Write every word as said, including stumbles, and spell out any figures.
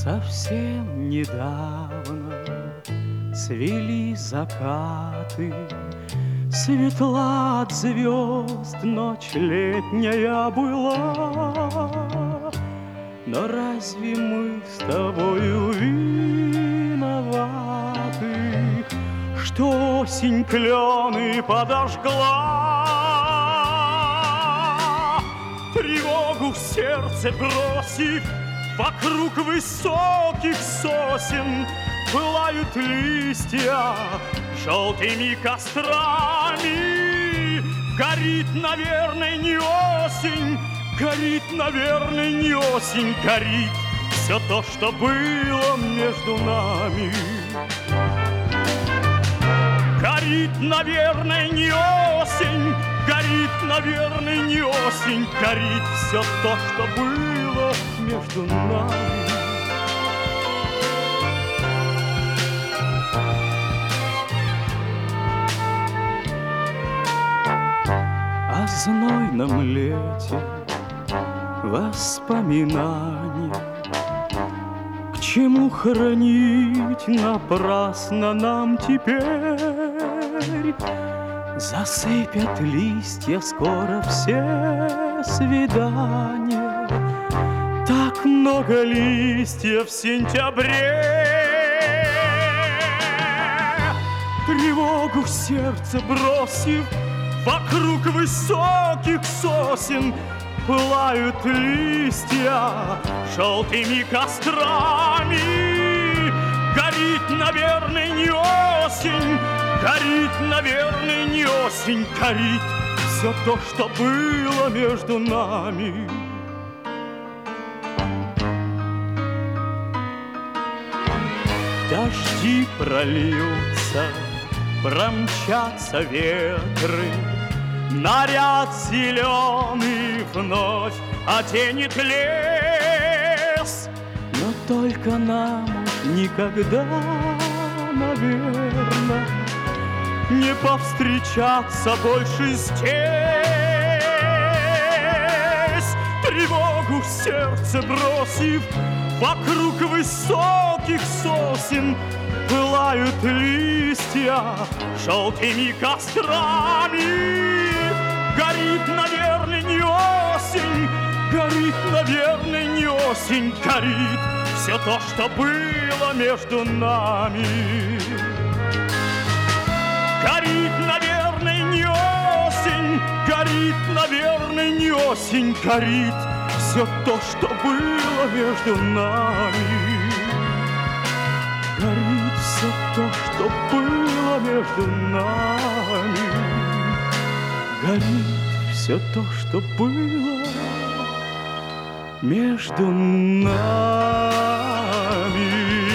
Совсем недавно цвели закаты, светла от звезд ночь летняя была. Но разве мы с тобою виноваты, что осень клены подожгла? Тревогу в сердце бросив, вокруг высоких сосен пылают листья желтыми кострами. Горит, наверное, не осень, горит, наверное, не осень, горит все то, что было между нами. Горит, наверное, не осень, горит, наверное, не осень, горит все то, что было между нами. О знойном лете воспоминания, к чему хранить напрасно нам теперь? Засыпят листья скоро все свидания, так много листьев в сентябре. Тревогу в сердце бросив, вокруг высоких сосен пылают листья желтыми кострами. Горит, наверное, не осень, горит, наверное, не осень, горит все то, что было между нами. Дожди прольются, промчатся ветры, наряд зеленый вновь оденет лес. Но только нам уж никогда, наверно, не повстречаться больше здесь. Тревогу в сердце бросив, вокруг высоких сосен пылают листья желтыми кострами. Горит, наверное, не осень, горит, наверное, не осень, горит все то, что было между нами. Горит, наверное, не осень, горит, наверное, не осень, горит все то, что было между нами. Горит все то, что было между нами. Горит все то, что было между нами.